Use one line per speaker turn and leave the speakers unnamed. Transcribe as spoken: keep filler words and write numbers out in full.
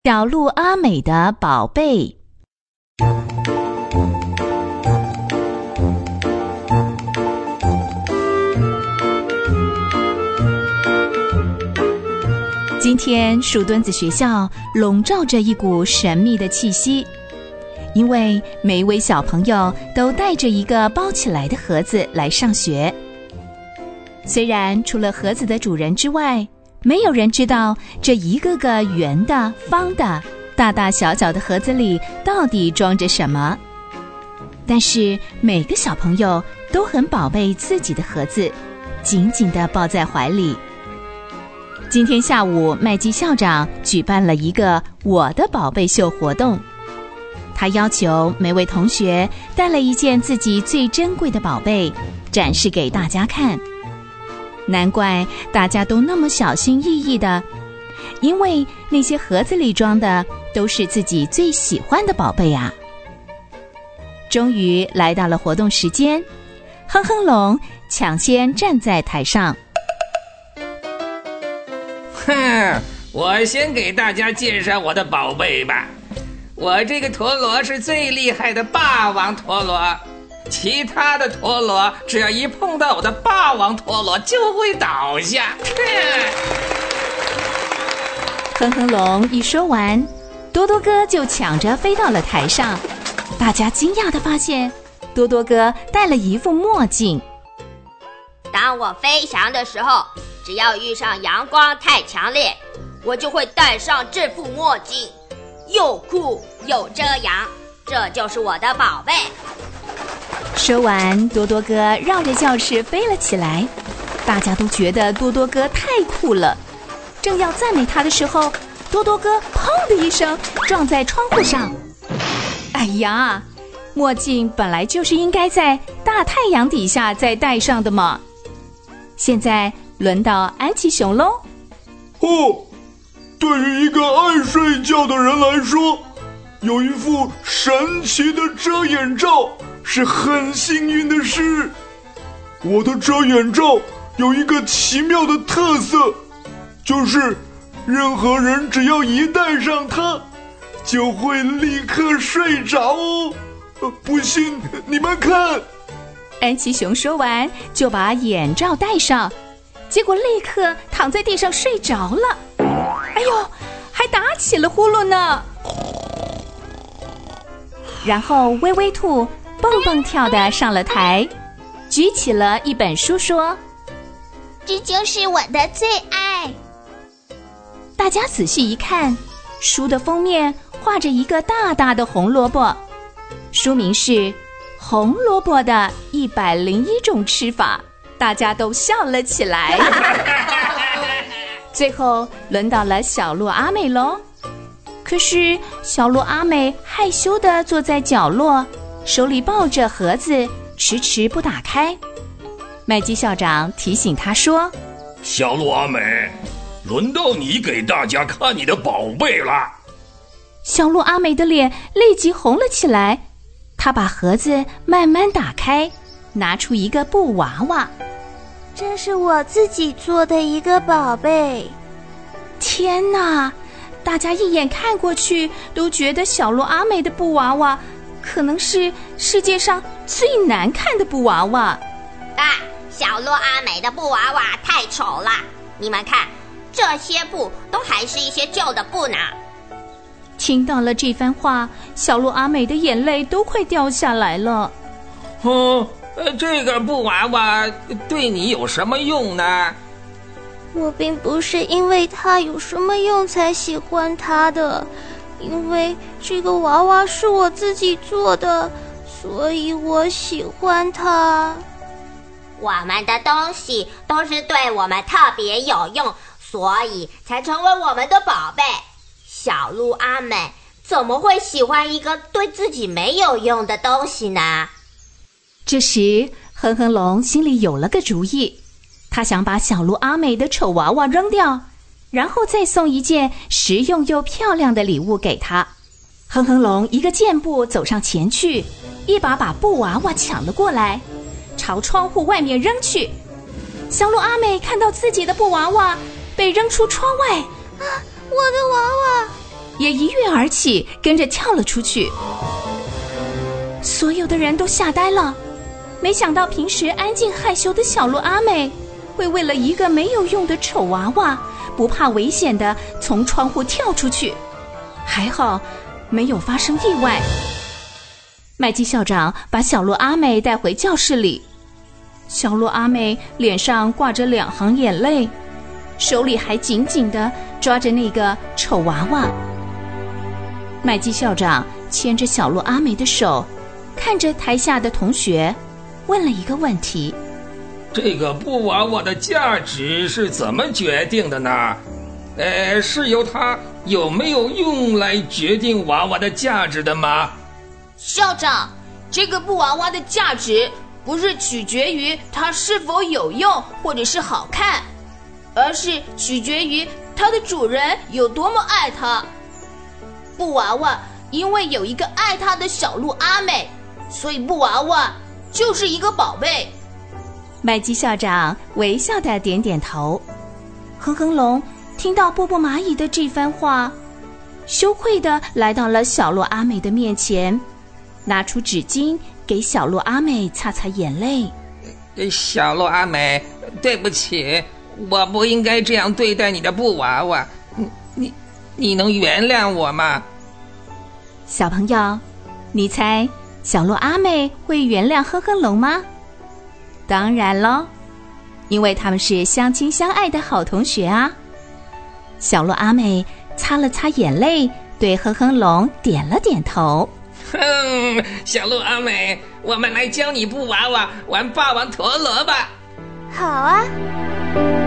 小鹿阿美的宝贝。今天树墩子学校笼罩着一股神秘的气息，因为每一位小朋友都带着一个包起来的盒子来上学。虽然除了盒子的主人之外，没有人知道这一个个圆的、方的、大大小小的盒子里到底装着什么，但是每个小朋友都很宝贝自己的盒子，紧紧地抱在怀里。今天下午，麦基校长举办了一个我的宝贝秀活动，他要求每位同学带了一件自己最珍贵的宝贝展示给大家看。难怪大家都那么小心翼翼的，因为那些盒子里装的都是自己最喜欢的宝贝啊。终于来到了活动时间，哼哼龙抢先站在台上。
哼，我先给大家介绍我的宝贝吧。我这个陀螺是最厉害的霸王陀螺，其他的陀螺只要一碰到我的霸王陀螺就会倒下。
哼哼龙一说完，多多哥就抢着飞到了台上。大家惊讶地发现，多多哥戴了一副墨镜。
当我飞翔的时候，只要遇上阳光太强烈，我就会戴上这副墨镜，又酷又遮阳，这就是我的宝贝。
说完，多多哥绕着教室飞了起来，大家都觉得多多哥太酷了。正要赞美他的时候，多多哥砰的一声撞在窗户上。哎呀，墨镜本来就是应该在大太阳底下再戴上的嘛。现在轮到安琪熊喽。
哦，对于一个爱睡觉的人来说，有一副神奇的遮眼罩是很幸运的事。我的遮眼罩有一个奇妙的特色，就是任何人只要一戴上它，就会立刻睡着哦。呃，不信你们看。
安琪熊说完就把眼罩戴上，结果立刻躺在地上睡着了。哎呦，还打起了呼噜呢。然后微微兔蹦蹦跳地上了台，举起了一本书说：
这就是我的最爱。
大家仔细一看，书的封面画着一个大大的红萝卜，书名是红萝卜的一百零一种吃法，大家都笑了起来。最后轮到了小鹿阿美咯。可是小鹿阿美害羞地坐在角落，手里抱着盒子，迟迟不打开。麦基校长提醒他说：
小鹿阿美，轮到你给大家看你的宝贝了。
小鹿阿美的脸立即红了起来，她把盒子慢慢打开，拿出一个布娃娃。
这是我自己做的一个宝贝。
天哪！大家一眼看过去，都觉得小鹿阿美的布娃娃可能是世界上最难看的布娃娃。
啊，小鹿阿美的布娃娃太丑了，你们看，这些布都还是一些旧的布呢。
听到了这番话，小鹿阿美的眼泪都快掉下来了。
哦，这个布娃娃对你有什么用呢？
我并不是因为它有什么用才喜欢它的，因为这个娃娃是我自己做的，所以我喜欢它。
我们的东西都是对我们特别有用，所以才成为我们的宝贝。小鹿阿美怎么会喜欢一个对自己没有用的东西呢？
这时哼哼龙心里有了个主意，他想把小鹿阿美的丑娃娃扔掉，然后再送一件实用又漂亮的礼物给她。哼哼龙一个箭步走上前去，一把把布娃娃抢了过来，朝窗户外面扔去。小鹿阿美看到自己的布娃娃被扔出窗外，
啊，我的娃娃！
也一跃而起，跟着跳了出去。所有的人都吓呆了，没想到平时安静害羞的小鹿阿美，会为了一个没有用的丑娃娃，不怕危险地从窗户跳出去。还好没有发生意外。麦基校长把小鹿阿美带回教室里，小鹿阿美脸上挂着两行眼泪，手里还紧紧地抓着那个丑娃娃。麦基校长牵着小鹿阿美的手，看着台下的同学，问了一个问题：
这个布娃娃的价值是怎么决定的呢？呃，是由它有没有用来决定娃娃的价值的吗？
校长，这个布娃娃的价值不是取决于它是否有用或者是好看，而是取决于它的主人有多么爱它。布娃娃因为有一个爱它的小鹿阿美，所以布娃娃就是一个宝贝。
麦基校长微笑地点点头。哼哼龙听到波波蚂蚁的这番话，羞愧地来到了小鹿阿美的面前，拿出纸巾给小鹿阿美擦擦眼泪。
小鹿阿美，对不起，我不应该这样对待你的布娃娃，你你你能原谅我吗？
小朋友，你猜小鹿阿美会原谅哼哼龙吗？当然咯，因为他们是相亲相爱的好同学啊。小鹿阿美擦了擦眼泪，对哼哼龙点了点头。
哼，小鹿阿美，我们来教你布娃娃玩霸王陀螺吧。
好啊。